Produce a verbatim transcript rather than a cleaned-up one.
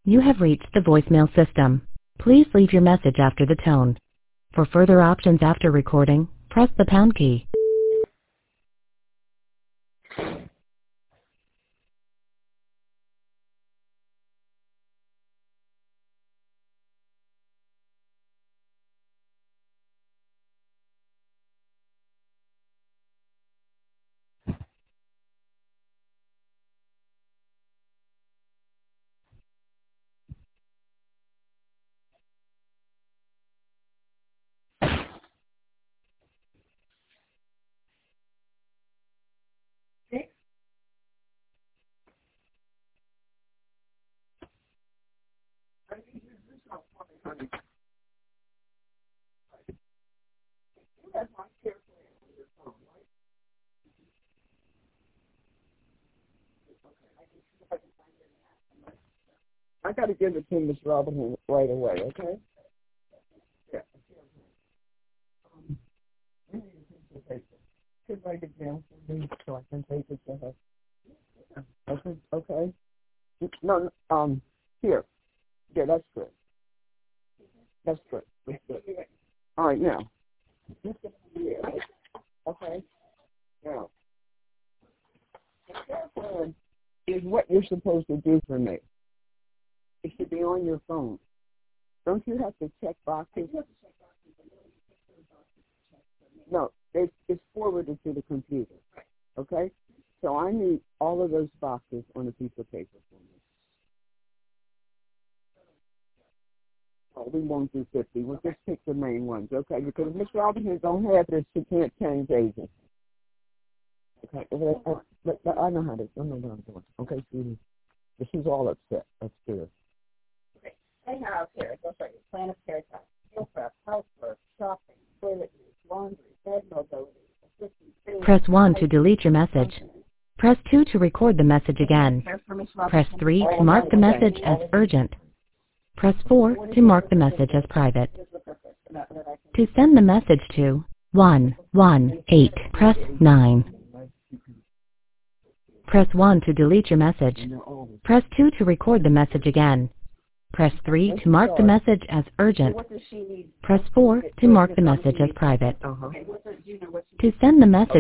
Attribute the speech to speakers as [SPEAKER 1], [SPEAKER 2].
[SPEAKER 1] You have reached the voicemail system. Please leave your message after the tone. For further options after recording, press the pound key.
[SPEAKER 2] I got to give it to Miss Robinson right away, okay? Yeah. Um, I need a piece of paper. Could write it down for me so I can take it to her. Okay, okay. No, no, um, here. Yeah, that's good. That's good. That's good. All right, now. Okay. Now, the care plan is what you're supposed to do for me. It should be on your phone. Don't you have to check boxes? No, it's, it's forwarded to the computer. Okay? So I need all of those boxes on a piece of paper for me. Oh, we won't do fifty. We'll just pick the main ones, okay? Because if Miss Robinson don't have this, she can't change agents. Okay? I, I, I know how to. I know what I'm doing. Okay, sweetie? She's all upset. That's good. Okay. I have here, it goes right here. Plan of care time. Meal prep, housework, shopping, toilet use, laundry, bed mobility, assistance.
[SPEAKER 1] Press one to delete your message. Press two to record the message again. Press three to mark the message as urgent. Press four to mark the message as private. To send the message to one one eight, press nine. Press one to delete your message. Press two to record the message again. Press three to mark the message as urgent. Press four to mark the message as private. To send the message